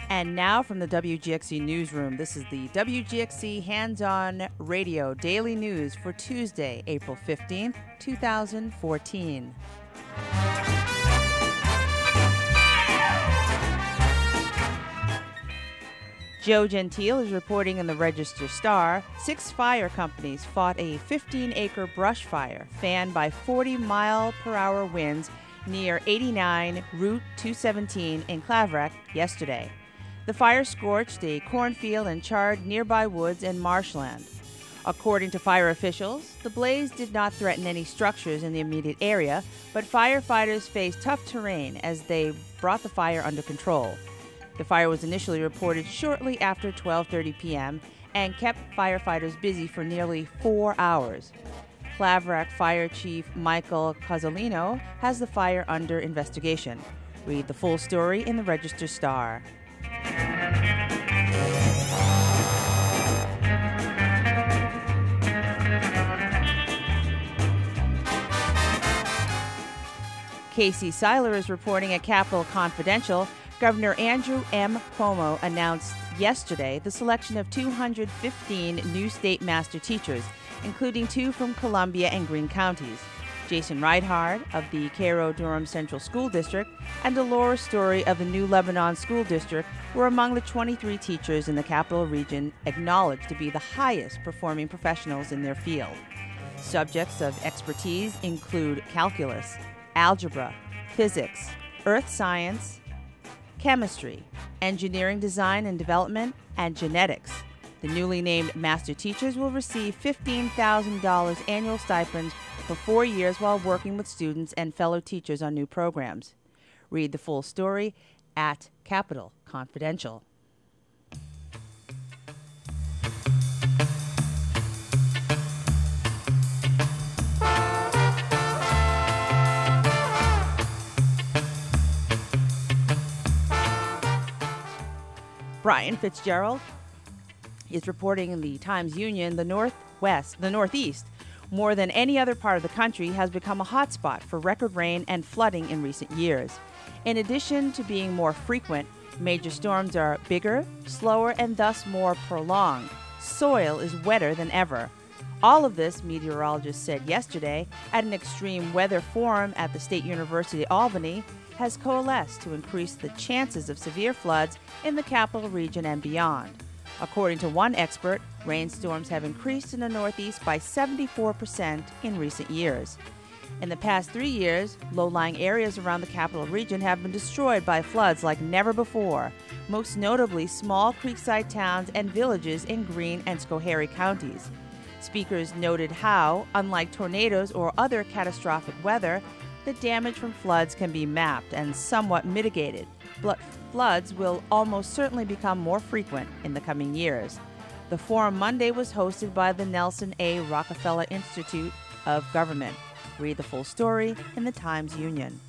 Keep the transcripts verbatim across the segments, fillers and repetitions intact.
And now from the W G X C Newsroom, this is the W G X C Hands-On Radio Daily News for Tuesday, April fifteenth, two thousand fourteen. Joe Gentile is reporting in the Register Star, six fire companies fought a fifteen-acre brush fire fanned by forty mile per hour winds near eighty-nine Route two seventeen in Claverack yesterday. The fire scorched a cornfield and charred nearby woods and marshland. According to fire officials, the blaze did not threaten any structures in the immediate area, but firefighters faced tough terrain as they brought the fire under control. The fire was initially reported shortly after twelve thirty p.m. and kept firefighters busy for nearly four hours. Claverack Fire Chief Michael Cozzolino has the fire under investigation. Read the full story in the Register Star. Casey Seiler is reporting at Capitol Confidential. Governor Andrew M. Cuomo announced yesterday the selection of two hundred fifteen new state master teachers, including two from Columbia and Greene counties. Jason Reinhardt of the Cairo-Durham Central School District and Dolores Story of the New Lebanon School District were among the twenty-three teachers in the Capital Region acknowledged to be the highest performing professionals in their field. Subjects of expertise include calculus, algebra, physics, earth science, chemistry, engineering design and development, and genetics. The newly named master teachers will receive fifteen thousand dollars annual stipends for four years while working with students and fellow teachers on new programs. Read the full story at Capitol Confidential. Brian Fitzgerald is reporting in the Times-Union the Northwest, the Northeast, more than any other part of the country, has become a hotspot for record rain and flooding in recent years. In addition to being more frequent, major storms are bigger, slower, and thus more prolonged. Soil is wetter than ever. All of this, meteorologists said yesterday at an extreme weather forum at the State University Albany, has coalesced to increase the chances of severe floods in the Capital Region and beyond. According to one expert, rainstorms have increased in the Northeast by seventy-four percent in recent years. In the past three years, low-lying areas around the Capital Region have been destroyed by floods like never before, most notably small creekside towns and villages in Greene and Schoharie counties. Speakers noted how, unlike tornadoes or other catastrophic weather, the damage from floods can be mapped and somewhat mitigated, but floods will almost certainly become more frequent in the coming years. The forum Monday was hosted by the Nelson A. Rockefeller Institute of Government. Read the full story in the Times-Union.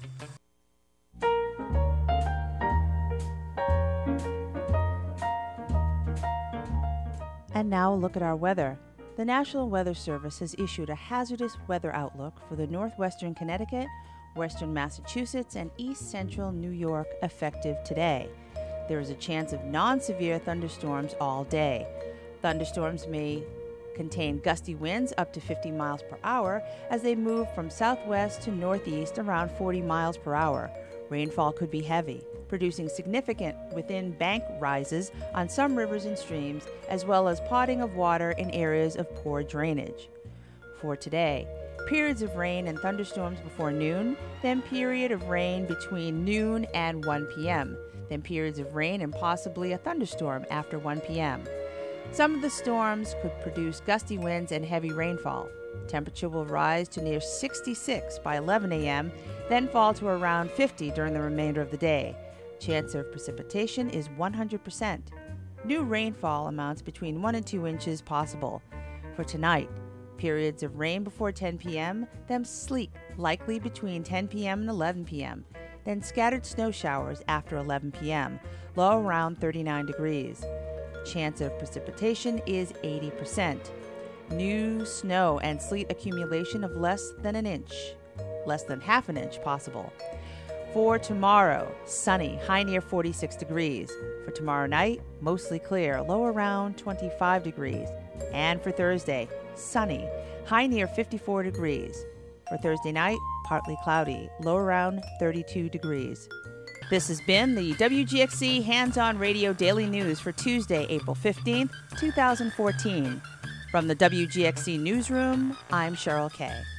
And now a look at our weather. The National Weather Service has issued a hazardous weather outlook for the northwestern Connecticut, western Massachusetts, and east central New York effective today. There is a chance of non-severe thunderstorms all day. Thunderstorms may contain gusty winds up to fifty miles per hour as they move from southwest to northeast around forty miles per hour. Rainfall could be heavy, producing significant within bank rises on some rivers and streams, as well as potting of water in areas of poor drainage. For today, periods of rain and thunderstorms before noon, then period of rain between noon and one p.m., then periods of rain and possibly a thunderstorm after one p.m. Some of the storms could produce gusty winds and heavy rainfall. Temperature will rise to near sixty-six by eleven a.m., then fall to around fifty during the remainder of the day. Chance of precipitation is one hundred percent. New rainfall amounts between one and two inches possible. For tonight, periods of rain before ten p.m., then sleet likely between ten p.m. and eleven p.m., then scattered snow showers after eleven p.m., low around thirty-nine degrees. Chance of precipitation is eighty percent. New snow and sleet accumulation of less than an inch, less than half an inch possible. For tomorrow, sunny, high near forty-six degrees. For tomorrow night, mostly clear, low around twenty-five degrees. And for Thursday, sunny, high near fifty-four degrees. For Thursday night, partly cloudy, low around thirty-two degrees. This has been the W G X C Hands-On Radio Daily News for Tuesday, April fifteenth, twenty fourteen. From the W G X C Newsroom, I'm Cheryl Kay.